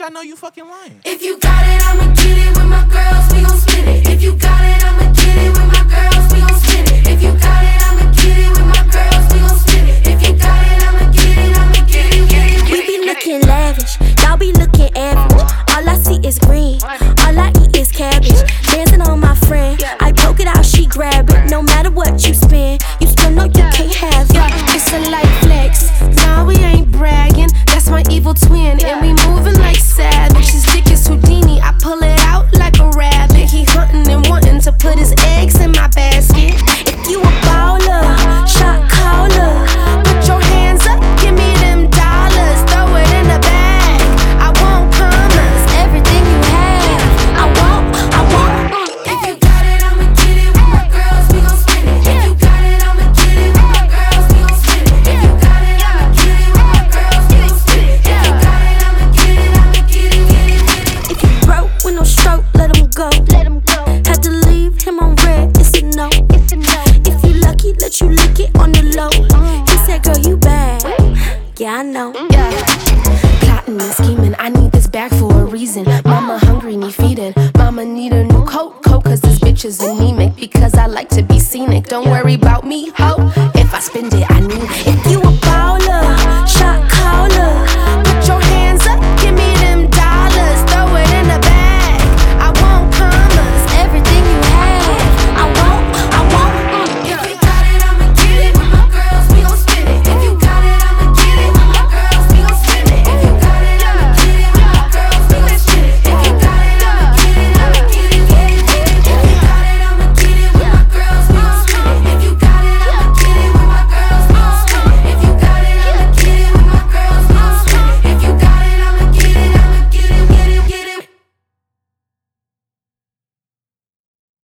bitch, I know you fucking lying. If you got it, I'ma get it with my girls, we gon' spin it. If you got it, I'ma get it with my girls, we gon' spin it. If you got it, I'ma get it with my girls, we gon' spin it. If you got it, I'ma get it, I'ma get it, get it. We be looking lavish, y'all be looking average. All I see is green, all I eat is cabbage. Dancing on my friend, I poke it out, she grab it. No matter what you spend, you still know you can't have it. It's a light flex, nah, we ain't bragging. That's my evil twin, and we moving like savage. His dick is Houdini, I pull it out like a rabbit. He hunting and wanting to put his eggs in my basket. If you a baller, shot caller, Put your hands up, give me them dollars. Throw it in the bag, I want commas. everything you have, I want. If you got it, I'ma get it with my girls, we gon' spin it. If you got it, I'ma get it with my girls, we gon' spin it. If you got it, I'ma get it with my girls, we gon' spin it. If you got it, I'ma get it, I'ma get it, get it, get it. If you broke with no stroke, let him go. Had to leave him on red, it's a no. If you lucky, let you lick it on the low. He said, girl, you bad. Yeah, I know. Plotting and scheming, I need this bag for a reason. Mama hungry, need feeding. Mama need a new coat, cause this bitch is anemic. Because I like to be scenic. Don't worry about me, ho. If I spend it,